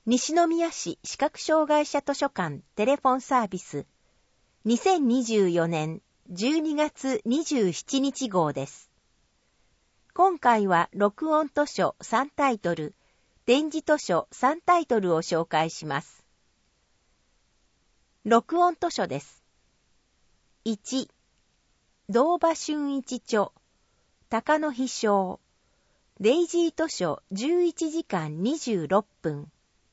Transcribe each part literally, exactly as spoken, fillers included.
西宮市視覚障害者図書館テレフォンサービスにせんにじゅうよねんじゅうにがつにじゅうしちにち号です。今回は録音図書さんタイトル、展示図書さんタイトルを紹介します。録音図書です。いち、堂場俊一著、高野飛翔、デイジー図書じゅういちじかんにじゅうろっぷん。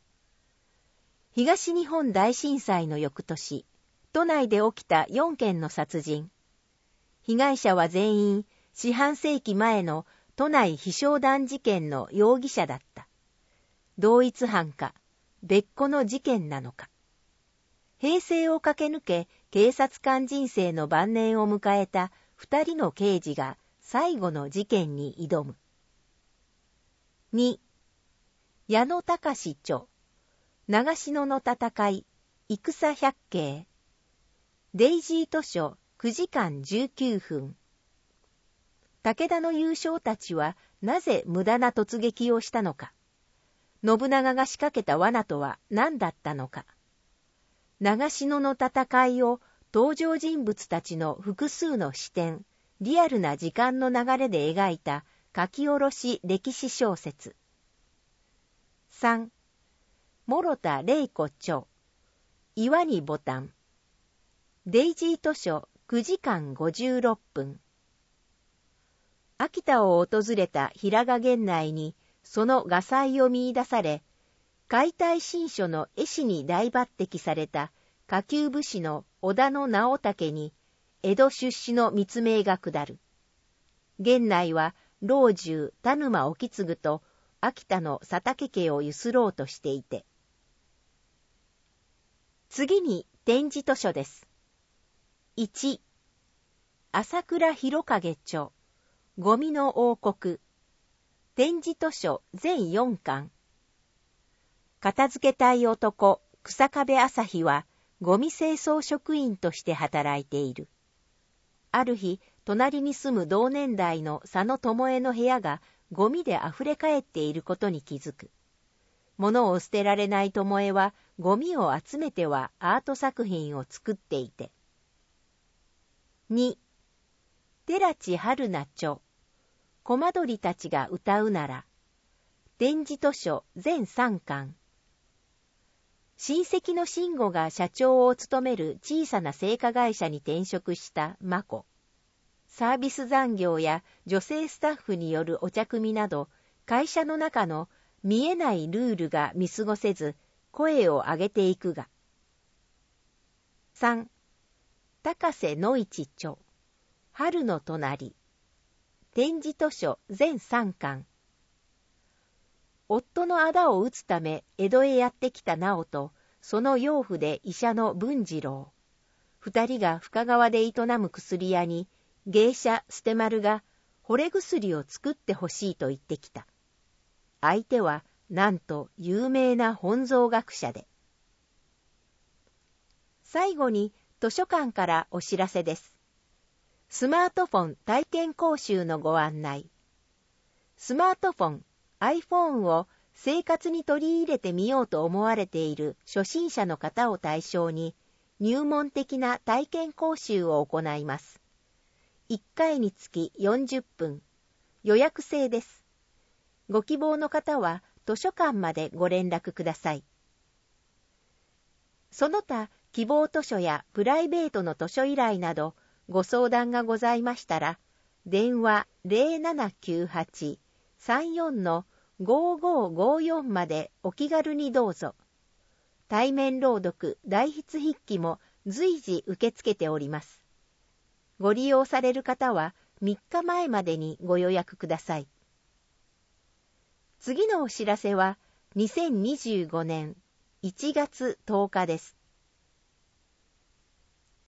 東日本大震災の翌年、都内で起きたよんけんの殺人。被害者は全員四半世紀前の都内飛翔弾事件の容疑者だった。同一犯か、別個の事件なのか。平成を駆け抜け、警察官人生の晩年を迎えた二人の刑事が最後の事件に挑む。に、矢野隆著、長篠の戦い、戦百景。デイジー図書くじかんじゅうきゅうふん。武田の勇将たちはなぜ無駄な突撃をしたのか。信長が仕掛けた罠とは何だったのか。長篠の戦いを登場人物たちの複数の視点、リアルな時間の流れで描いた書き下ろし歴史小説。さん、諸田玲子著、岩にボタン。デイジー図書くじかんごじゅうろっぷん。秋田を訪れた平賀源内にその画才を見出され、解体新書の絵師に大抜擢された下級武士の織田の直武に江戸出資の密命が下る。源内は老中田沼意次と秋田の佐竹家をゆすろうとしていて。次に展示図書です。いち、朝倉弘景著、ゴミの王国。展示図書全よんかん。片付けたい男、日下部朝日は、ゴミ清掃職員として働いている。ある日、隣に住む同年代の佐野智恵の部屋がゴミであふれかえっていることに気づく。物を捨てられない智恵は、ゴミを集めてはアート作品を作っていて。に、寺地春菜著、コマドリたちが歌うなら。展示図書全さんかん。親戚の慎吾が社長を務める小さな製菓会社に転職した眞子。サービス残業や女性スタッフによるお茶組みなど、会社の中の見えないルールが見過ごせず、声を上げていくが。さん、高瀬野一著、春の隣。展示図書全さんかん。夫の仇を討つため江戸へやってきた直と、その養父で医者の文次郎。二人が深川で営む薬屋に、芸者捨て丸が惚れ薬を作ってほしいと言ってきた。相手はなんと有名な本草学者で。最後に図書館からお知らせです。スマートフォン体験講習のご案内。スマートフォン、iPhone を生活に取り入れてみようと思われている初心者の方を対象に入門的な体験講習を行います。いっかいにつきよんじゅっぷん。予約制です。ご希望の方は図書館までご連絡ください。その他希望図書やプライベートの図書依頼などご相談がございましたら、電話 ゼロななきゅうはち さんよん ごごごよん までお気軽にどうぞ。対面朗読、代筆筆記も随時受け付けております。ご利用される方はみっかまえまでにご予約ください。次のお知らせはにせんにじゅうごねんいちがつとおかです。